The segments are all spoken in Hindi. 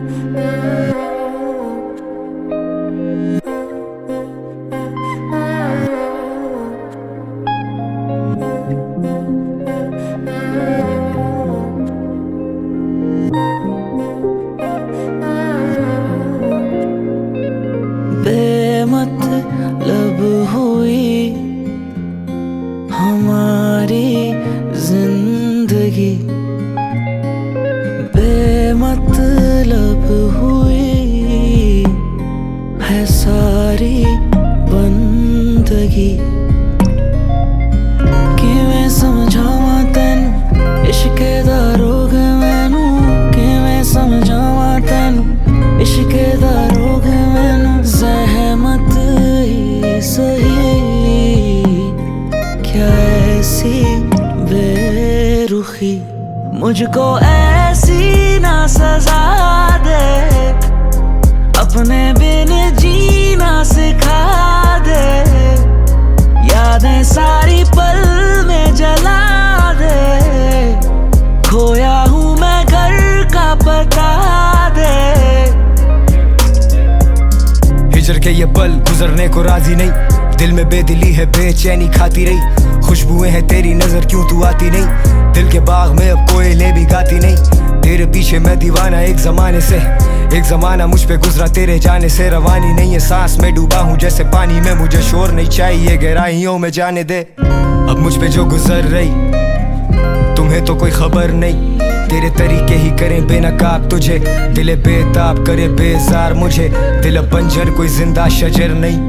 बेमतलब हुई हमारी जिंदगी, बेमतलब हुई है सारी बंदगी। किवें समझावां तैनू इश्के दा रोग मैनू, किवें समझावां तैनू इश्के दा रोग मैनू। ज़हमत ही सही क्या ऐसी बेरुखी, मुझको ऐसी ना सजा दे, अपने बिन जीना सिखा दे। यादें सारी पल में जला दे, खोया हूँ मैं घर का पता दे। हिजर के ये पल गुजरने को राजी नहीं, दिल में बेदिली है बेचैनी खाती रही। खुशबुएं हैं तेरी नजर क्यों तू आती नहीं, दिल के बाग में अब कोयले भी गाती नहीं। तेरे पीछे मैं दीवाना एक जमाने से, एक जमाना मुझ पे गुजरा तेरे जाने से। रवानी नहीं है सांस में डूबा हूँ जैसे पानी में, मुझे शोर नहीं चाहिए गहराइयों में जाने दे। अब मुझ पे जो गुजर रही तुम्हें तो कोई खबर नहीं, तेरे तरीके ही करें बेनकाब तुझे। दिल बेताब करे बेजार मुझे, दिल बंजर कोई जिंदा शजर नहीं।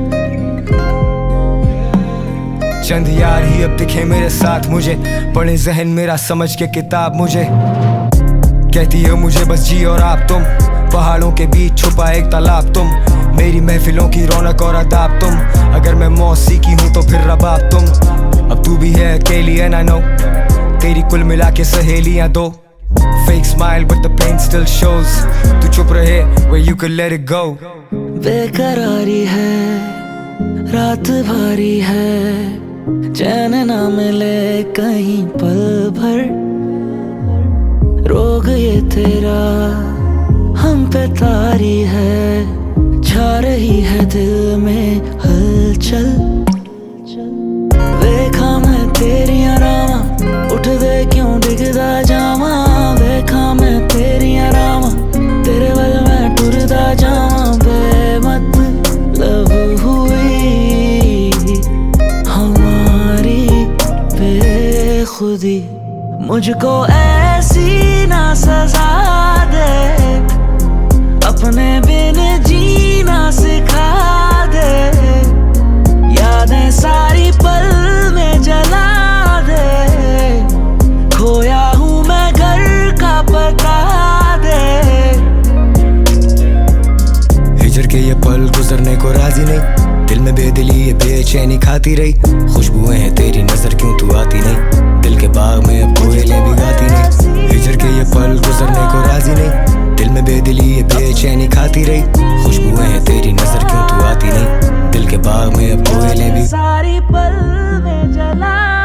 चंद यार ही अब दिखे मेरे साथ मुझे, पढ़े जहन मेरा समझ के किताब मुझे। कहती है मुझे बस जी और आप तुम, पहाड़ों के बीच छुपा एक तालाब तुम। मेरी महफिलों की रौनक और अदाब तुम, अगर मैं मौसीकी हूँ तो फिर रबाब तुम। अब तू भी है अकेली है ना नो, तेरी कुल मिला के सहेलियां दो। Fake smile but the pain still shows, तू चुप रहे where you could let it go। बेकरारी है रात भारी है, चैन ना मिले कहीं पल भर। रोग ये तेरा हम पे तारी है, छा रही है दिल में हलचल। देखा मैं तेरी रामा, उठ दे क्यों डिगदा जावा। देखा मैं तेरी रामा, तेरे वल मैं टुरदा जावा। बेमतलब हुई हमारी बेखुदी, मुझको ऐसी ना सजा दे, अपने बिन जीना सिखा दे। यादें सारी पल में जला दे, खोया हूँ मैं घर का पता दे। हिजर के ये पल गुजरने को राजी नहीं, दिल में बेदिली ये बेचैनी खाती रही। खुशबुएं हैं तेरी नजर क्यों तू आती नहीं, दिल के बाग में अब कोयले भी गाती नहीं। हिजर के ये पल गुजरने को राजी नहीं, दिल में बेदिली ये बेचैनी खाती रही। खुशबुएं हैं तेरी नजर क्यों तू आती नहीं, दिल के बाग में अब कोयले भी सारी पल में जला